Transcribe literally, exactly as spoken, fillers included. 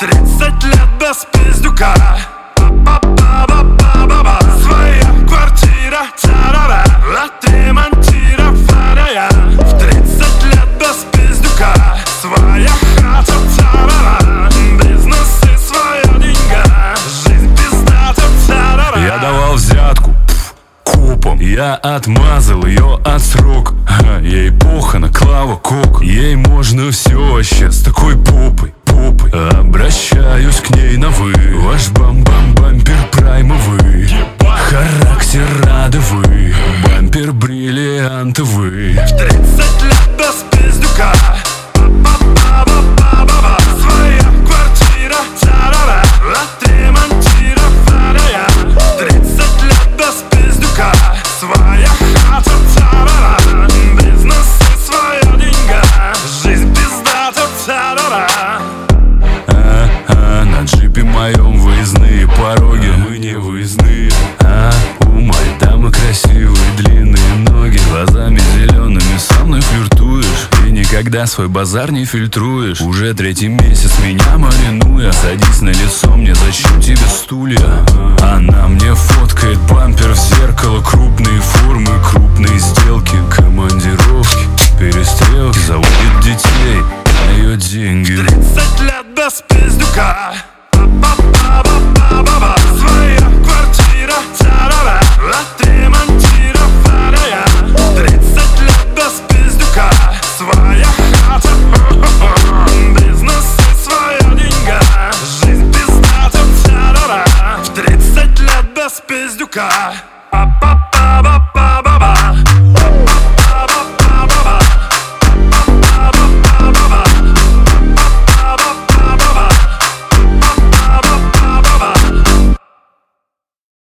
Тридцать лет без пиздюка. Ба-ба-ба-ба-ба-ба. Своя квартира, та-ра-ра, отремонтированная. В тридцать лет без пиздюка. Своя хата, та-ра-ра, бизнес и своя деньга. Жизнь пиздата, та-ра-ра. Я давал взятку копом, я отмазал ее от срока. Ха, ей похо на Клава Кока. Ей можно все вообще с такой попой, попой. Обращаюсь к ней на вы. Ваш бам-бам-бампер праймовый, характер радовый, бампер бриллиантовый. В тридцать лет без пиздюка. Ба-ба-ба-ба-ба-ба. Своя квартира, та-ра-ра, отремонтированная. В тридцать лет без пиздюка. Своя хата, та-ра-ра, бизнес и своя деньга. Жизнь пиздата, та-ра-ра. А-а, на джипе моем выездные пороги. Мы не выездные. А, у моей дамы красивые длинные ноги. Глазами зелеными со мной флиртуешь. Ты никогда свой базар не фильтруешь. Уже третий месяц меня маринуя. Садись на лицо мне, зачем тебе стулья? Она мне фоткает бампер в зеркало. Крупные формы, крупные сделки, командировки, перестрелки. Заводит детей на ее деньги. Тридцать лет без пиздюка.